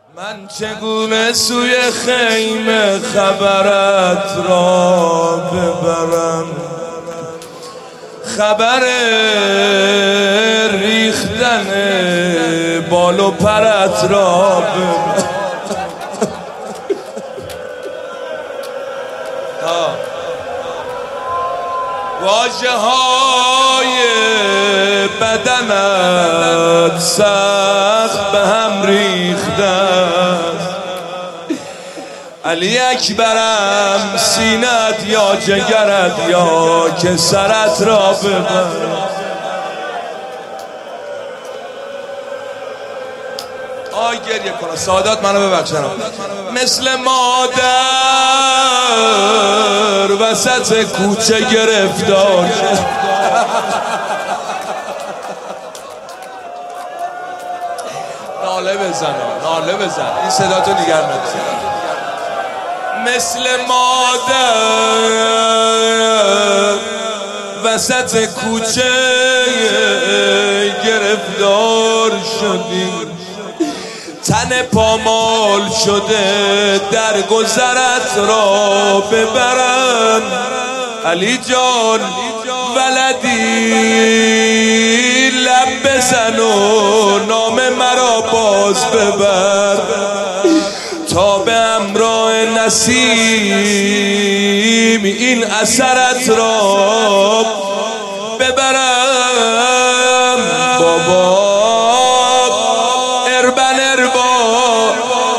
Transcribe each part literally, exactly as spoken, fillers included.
من چگونه سوی خیمه خبرت را ببرم، خبر ریختن بال و پرت را ببرم. واژه های بدنت سخت به هم ریختن، علی اکبرم سینت یا جگرت یا که سرت را ببرم. آی گریه کنم سعادت منو ببخشن. مثل مادر وسط کوچه گرفتار شد، ناله بزن ناله بزن این صدا تو نگر نداری. مثل مادر وسط کوچه گرفتار شدی، تن پامال شده در گذرت را ببرن. علی جان ولدی لب بزن و نام مرا باز ببر، تا به همراه نسیم این اثرت را ببرم. بابا اربن اربا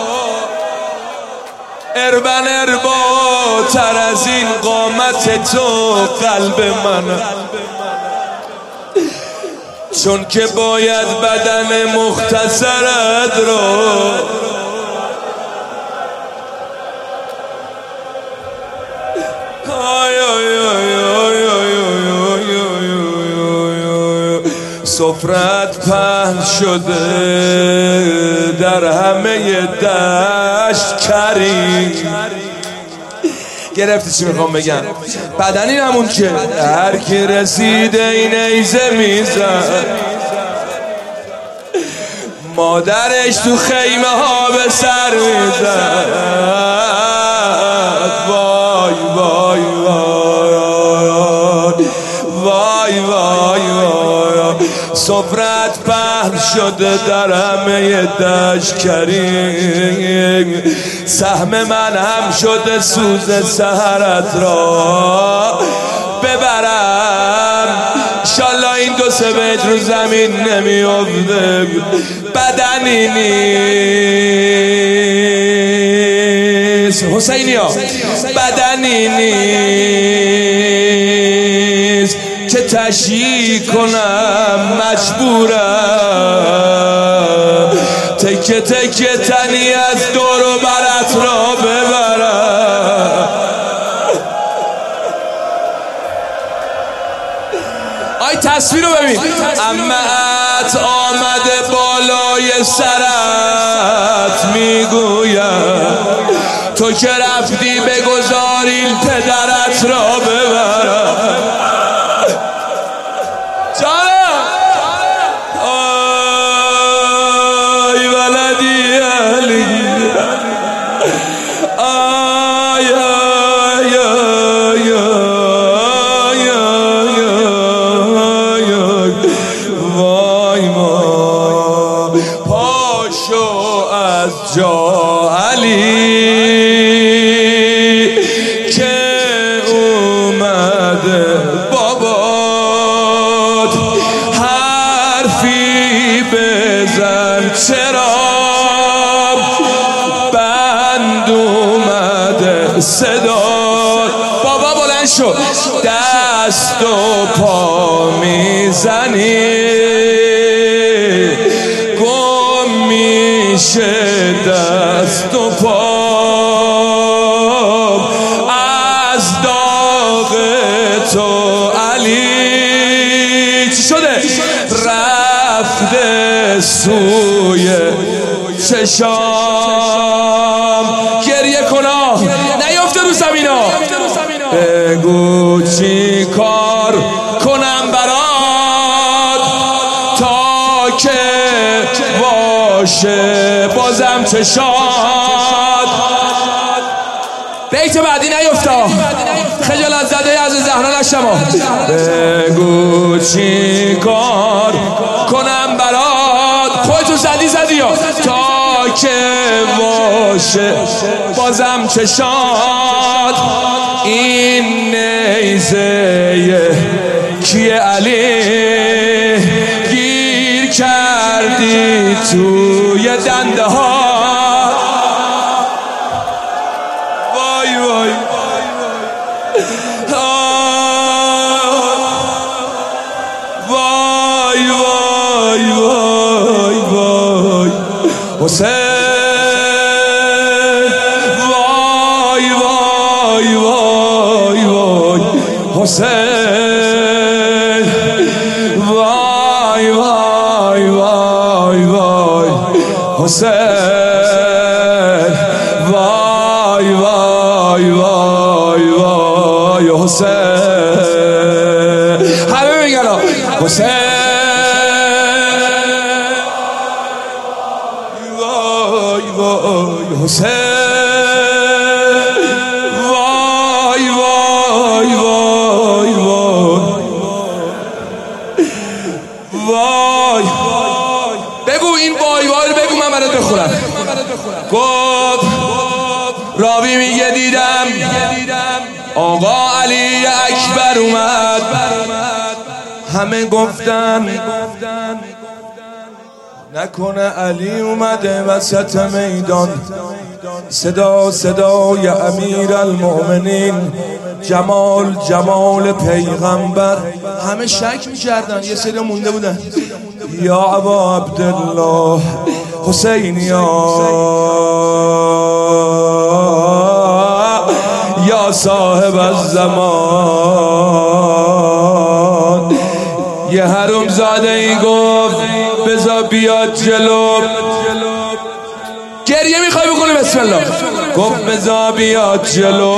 اربن اربا تر از این قامت تو قلب من، چون که باید بدن مختصرت را سفرت پهن شده در همه دشت کریم. گرفتی چی میخوام بگم؟ بدنی همون که هر کی رسیده این ایزه میزن، مادرش تو خیمه ها به سر میزن. وای وای وای وای وای وای سفرت پهن شده در همه دشت کریم، سهم من هم شده سوز سحرت را ببرم. انشالله این دو سه بیت رو زمین نمیافته. بدنی نیست حسینی ها، بدنی نیست که تشییع کنم، مجبورم تکه تکه تنی از دور و برت را ببرم. آی تصویر رو ببین، عمت آمده بالای سرت میگویم، تو که رفتی بگذاری پدرت را ببرم. آی ولدی علی، آی آی آی آی آی وای ما پاشو از جا علی که اومده بابات، حرفی بزن چرا بند اومده صدا. بابا بلند شو، دست و پا میزنی گم میشه دست و پا از داغ تو علی. چی شده؟ رفته سوی چشام. گریه کنا نیافته رو زمینا، بگو چی کار کنم برات تا که باشه بازم چشام. چشات. بیت بعدی نیفتا خجالت زده از زهرا نشما. بگو چی کار کنم برات، خودتو زدی زدی یا تا که باشه بازم چشات. این نیزه کیه علی گیر کردی توی دنده ها. وای وای وای وای وای وای حسین. وای وای وای وای حسین. وای وای وای وای حسین. وای وای وای وای حسین. همه میگن حسین. وای وای حسین. وای وای وای وای وای. بگو این وای وای رو بگو من برات بخونم. گفت راوی میگه دیدم آقا علی اکبر اومد، همه گفتن نکنه علی اومده وسط میدان. صدا صدای امیر المؤمنین، جمال جمال پیغمبر. همه شک میکردن، یه سری مونده بودن. یا ابا عبدالله حسین یا یا صاحب الزمان. یه حروم زاده ای گفت بذار بیاد جلو. گریه میخوای بکنی بسم الله. گفت بذار بیاد جلو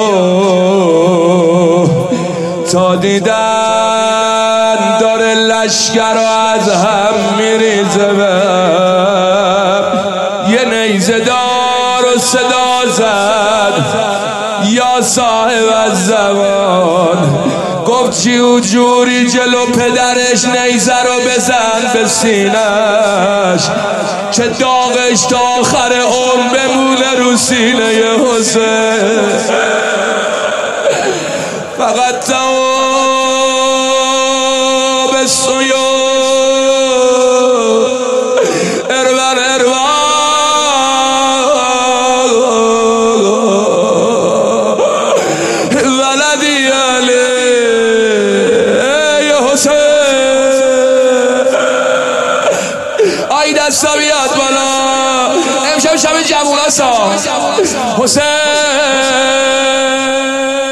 تا دیدن داره لشکر رو از هم میریزه. یه نیزه دار و صدا زد یا صاحب الزمان. گفت چی و جوری جلو پدرش نیزه رو بزن به سینش که داغش تا آخر عمر بمونه رو سینه حسین. فقط تواب السیوف ارور ارور ولدی علی حسین. آی دستا بیاد بالا، امشب شب جووناسا. حسین